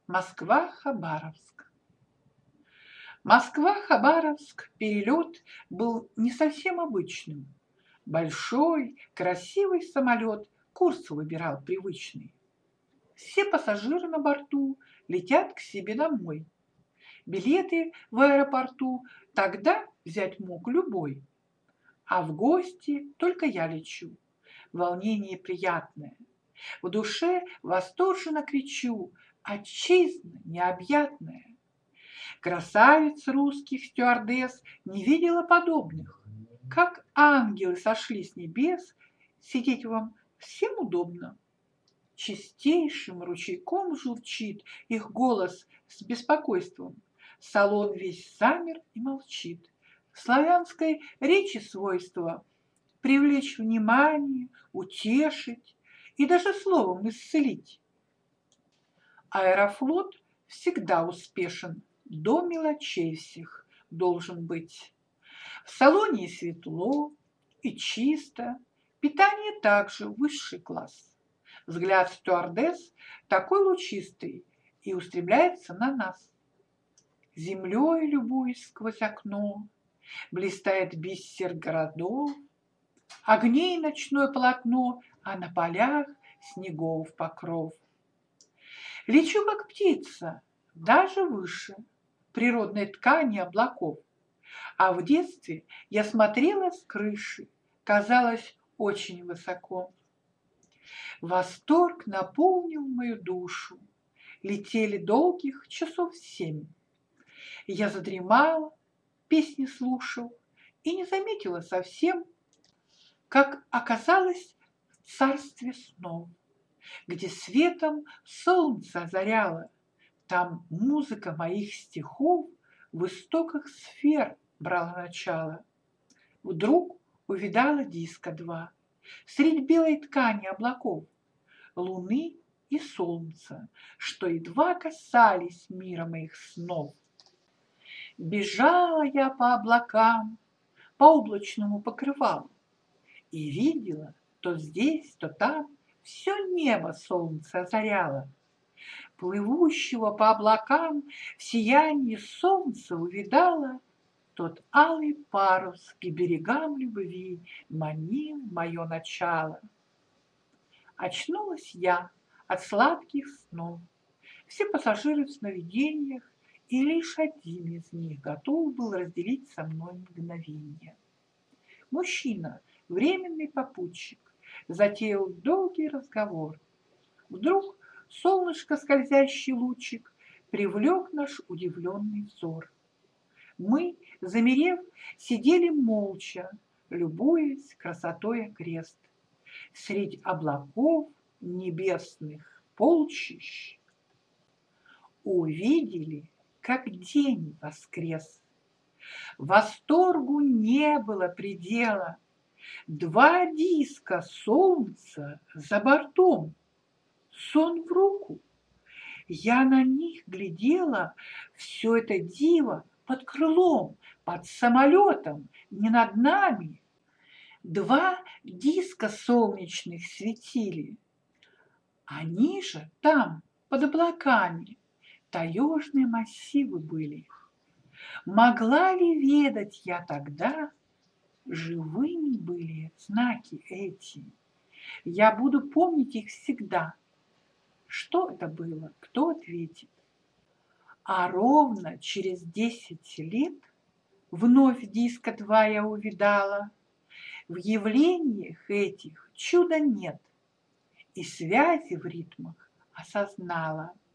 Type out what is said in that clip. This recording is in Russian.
Москва-Хабаровск. Москва-Хабаровск перелет был не совсем обычным. Большой, красивый самолет курс выбирал привычный. Все пассажиры на борту летят к себе домой. Билеты в аэропорту тогда взять мог любой. А в гости только я лечу. Волнение приятное. В душе восторженно кричу: отчизна необъятная! Красавиц русских стюардесс не видела подобных. Как ангелы сошли с небес, сидеть вам всем удобно. Чистейшим ручейком журчит их голос с беспокойством. Салон весь замер и молчит. Славянской речи свойства привлечь внимание, утешить и даже словом исцелить. Аэрофлот всегда успешен, до мелочей всех должен быть. В салоне светло и чисто, питание также высший класс. Взгляд стюардесс такой лучистый и устремляется на нас. Землей любуясь сквозь окно, блистает бисер городов, огней ночное полотно, а на полях снегов покров. Лечу, как птица, даже выше природной ткани облаков. А в детстве я смотрела с крыши, казалось, очень высоко. Восторг наполнил мою душу, летели долгих часов 7. Я задремала, песни слушал и не заметила совсем, как оказалась в царстве снов, где светом солнце озаряло. Там музыка моих стихов в истоках сфер брала начало. Вдруг увидала диска 2 средь белой ткани облаков, луны и солнца, что едва касались мира моих снов. Бежала я по облакам, по облачному покрывалу, и видела то здесь, то там все небо солнце озаряло. Плывущего по облакам в сиянии солнца увидала, тот алый парус к берегам любви манил мое начало. Очнулась я от сладких снов. Все пассажиры в сновидениях, и лишь один из них готов был разделить со мной мгновение. Мужчина, временный попутчик, затеял долгий разговор. Вдруг солнышко скользящий лучик привлек наш удивленный взор. Мы, замерев, сидели молча, любуясь красотой окрест. Средь облаков небесных полчищ увидели, как день воскрес. Восторгу не было предела. 2 диска солнца за бортом, сон в руку. Я на них глядела, все это диво под крылом, под самолетом, не над нами. 2 диска солнечных светили. Они же там, под облаками, таежные массивы были. Могла ли ведать я тогда, живыми были знаки эти? Я буду помнить их всегда. Что это было, кто ответит? А ровно через 10 лет вновь диска 2 я увидала. В явлениях этих чуда нет, и связи в ритмах осознала.